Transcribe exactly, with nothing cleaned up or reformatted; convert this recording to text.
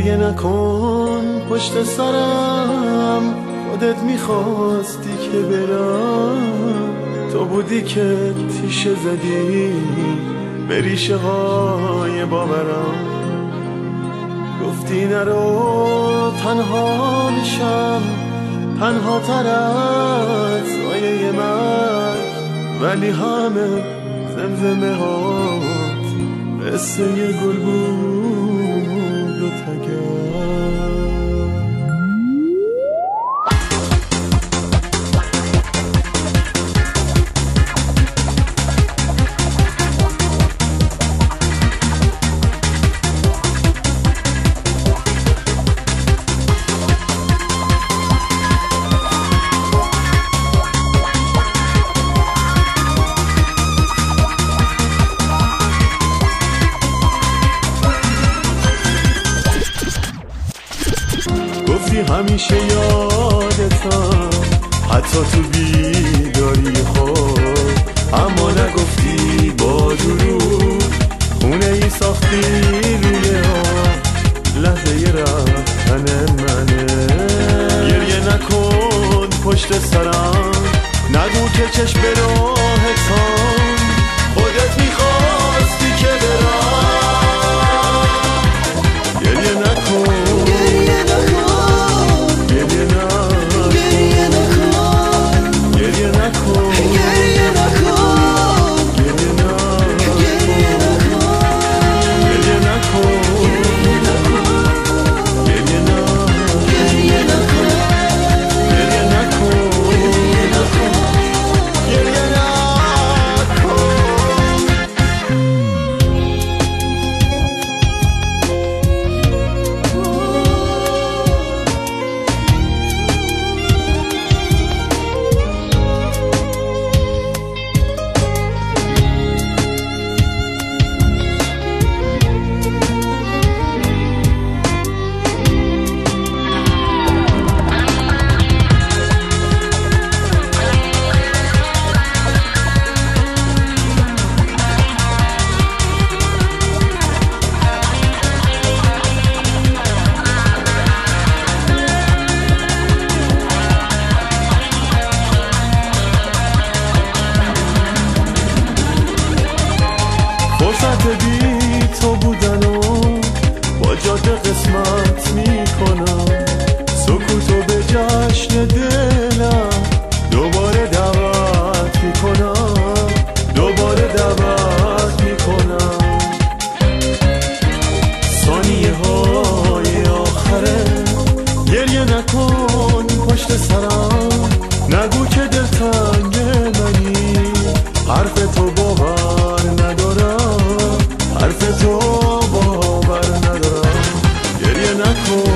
گریه نکن پشت سرم، خودت میخواستی که برم، تو بودی که تیشه زدی به ریشه های باورم. گفتی نرو تنها میشم، تنها تر از سایه من، ولی همه زمزمه هات قصه یه گل بود و تگر. همیشه یادتم حتی تو بیداری خود، اما نگفتی با درود خونه ای ساختی روی آن لحظه رفتن منه. گریه نکن پشت سرم، نگو که چشم به راهتم، خودت میخواستی که برم. گریه نکن فرصت بی تو بودن و با جاده قسمت میکنم، سکوتو به جشن دلم دوباره دعوت میکنم، دوباره دعوت میکنم. ثانیه های آخره گریه نکن پشت سرم، نگو که دلتنگ منی، حرف تو باور ندارم، حرف تو باور ندارم. گریه نکن